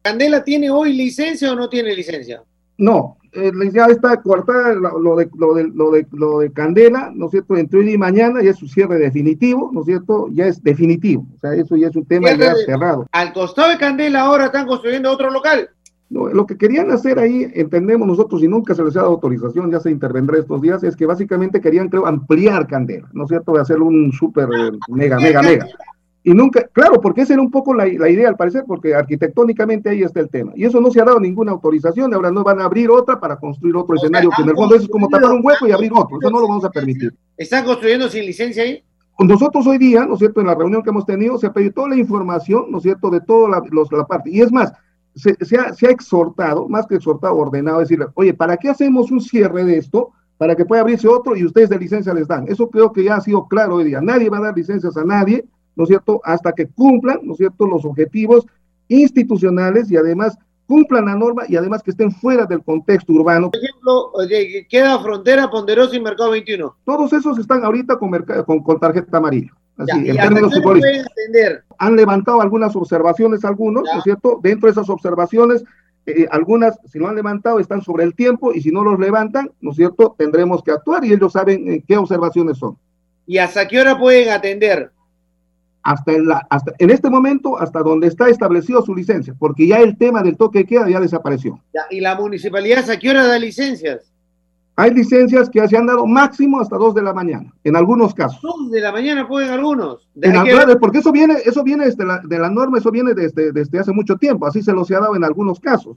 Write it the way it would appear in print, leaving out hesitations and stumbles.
¿Candela tiene hoy licencia o no tiene licencia? No, ya está cortada lo de Candela, ¿no es cierto? Entre hoy y mañana ya es su cierre definitivo, ¿no es cierto? Ya es definitivo, o sea, eso ya es un tema ya cerrado. Al costado de Candela ahora están construyendo otro local. No, lo que querían hacer ahí, entendemos nosotros, y nunca se les ha dado autorización, ya se intervendrá estos días, es que básicamente querían, creo, ampliar Candela, ¿no es cierto? De hacer un súper mega. Y nunca, claro, porque esa era un poco la idea al parecer, porque arquitectónicamente ahí está el tema. Y eso no se ha dado ninguna autorización, ahora no van a abrir otra para construir otro escenario, que en el fondo eso es como tapar un hueco y abrir otro, eso no lo vamos a permitir. ¿Están construyendo sin licencia ahí? Nosotros hoy día, ¿no es cierto?, en la reunión que hemos tenido, se ha pedido toda la información, ¿no es cierto?, de toda la parte. Y es más, se ha exhortado, más que exhortado, ordenado, decirle, oye, ¿para qué hacemos un cierre de esto? Para que pueda abrirse otro y ustedes de licencia les dan. Eso creo que ya ha sido claro hoy día. Nadie va a dar licencias a nadie, ¿no es cierto?, hasta que cumplan, ¿no es cierto?, los objetivos institucionales y además cumplan la norma y además que estén fuera del contexto urbano. Por ejemplo, queda Frontera, Ponderosa y Mercado 21. Todos esos están ahorita con tarjeta amarilla. Así, Ya, en términos futbolísticos. entender. Han levantado algunas observaciones, algunos, ¿no es cierto? Dentro de esas observaciones, algunas, si lo han levantado, están sobre el tiempo y si no los levantan, ¿no es cierto?, tendremos que actuar y ellos saben qué observaciones son. ¿Y hasta qué hora pueden atender? Hasta en este momento, hasta donde está establecido su licencia, porque ya el tema del toque de queda ya desapareció. Ya, ¿y la municipalidad hasta qué hora da licencias? Hay licencias que se han dado máximo hasta 2 de la mañana, en algunos casos. 2 de la mañana pueden algunos. Porque eso viene de la norma, eso viene desde hace mucho tiempo, así se los ha dado en algunos casos.